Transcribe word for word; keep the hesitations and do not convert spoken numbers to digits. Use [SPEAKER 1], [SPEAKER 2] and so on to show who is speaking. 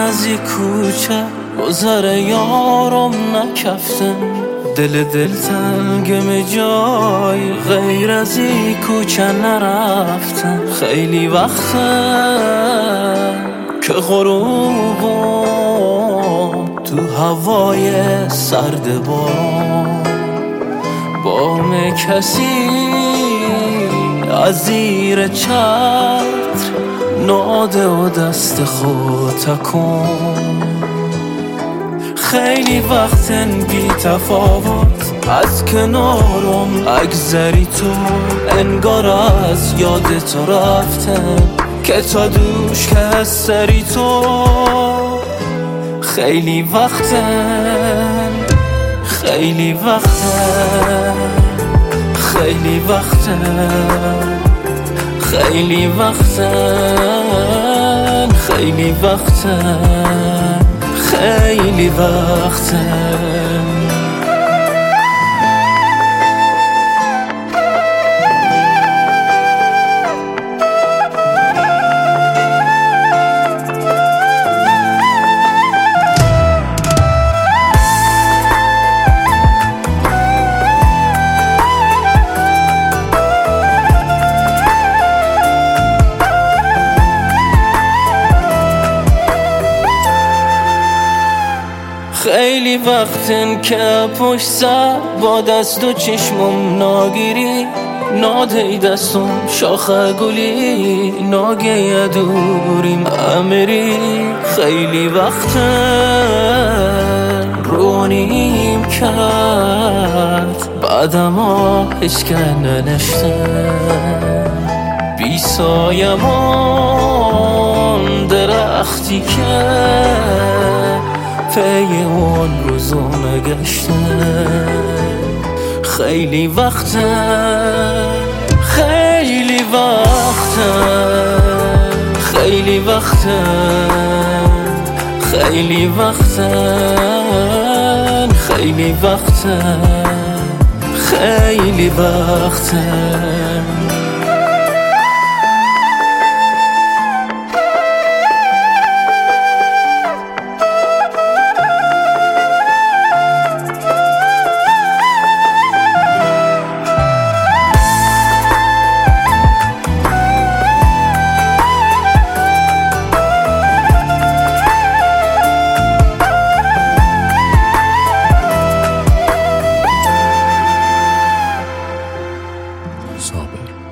[SPEAKER 1] از یک کوچه گذر یارم نکفتن، دل دل تنگم جای غیر از این کوچه نرفتن. خیلی وقته که غروبم تو هوای سرد بارم بام کسی از زیر چتر ناده و دست خود تکن. خیلی وقتن بی تفاوت از کنارم اگذری تو، انگار از یاد تو رفتم که تا دوش که سری تو. خیلی وقتن خیلی وقتن خیلی وقتن خیلی وقتن خیلی وقتن خیلی وقتن. خیلی وقتن که پشت سر با دست و چشمم ناگیری، نادهی دستم شاخه گلی ناگه دوریم امری. خیلی وقتن رونیم کرد بعدم ها هشکه ننشتن، بی سایمان درختی که پی اون روزو نگشتن. خیلی وقتن خیلی وقتن خیلی وقتن خیلی وقتن خیلی وقتن خیلی وقتن.
[SPEAKER 2] صابر